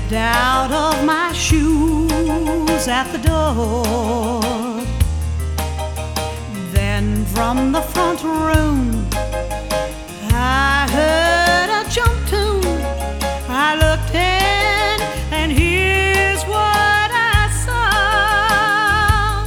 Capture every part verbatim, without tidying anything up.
stepped out of my shoes at the door. Then from the front room I heard a jump tune. I looked in and here's what I saw.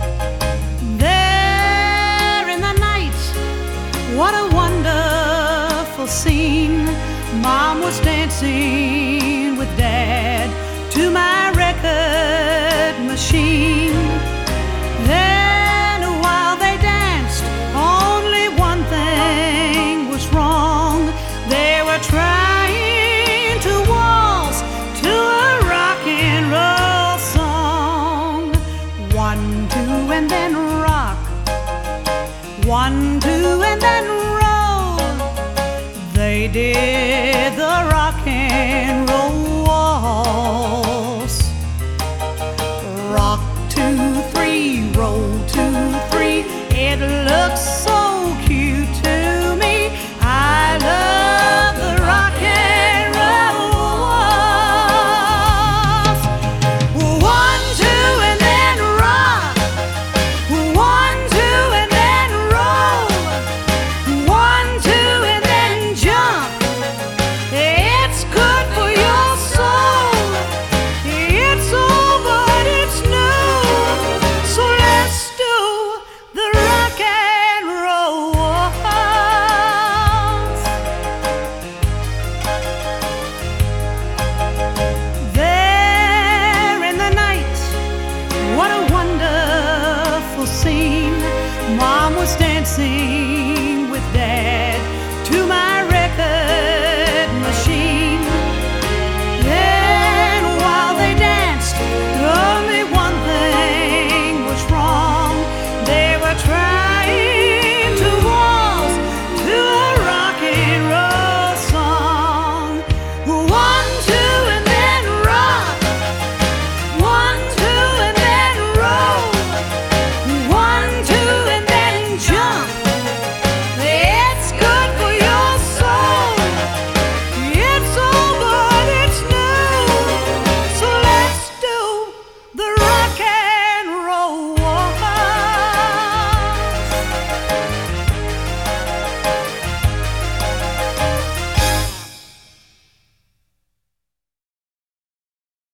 There in the night, what a wonderful scene. Mom was dancing with Dad to my record machine. Then while they danced, only one thing was wrong. They were trying to waltz to a rock and roll song. One, two, and then rock. One, two, and then roll. They did the rock and roll waltz. Rock, two, three, roll, two, three. It looks so cute to me. I love the rock and roll waltz. One, two, and then rock. One, two, and then roll. One, two, and then jump. It's good for your soul. It's old, but it's new. So let's do the rock and roll waltz. There in the night, what a wonderful scene. Mom was dancing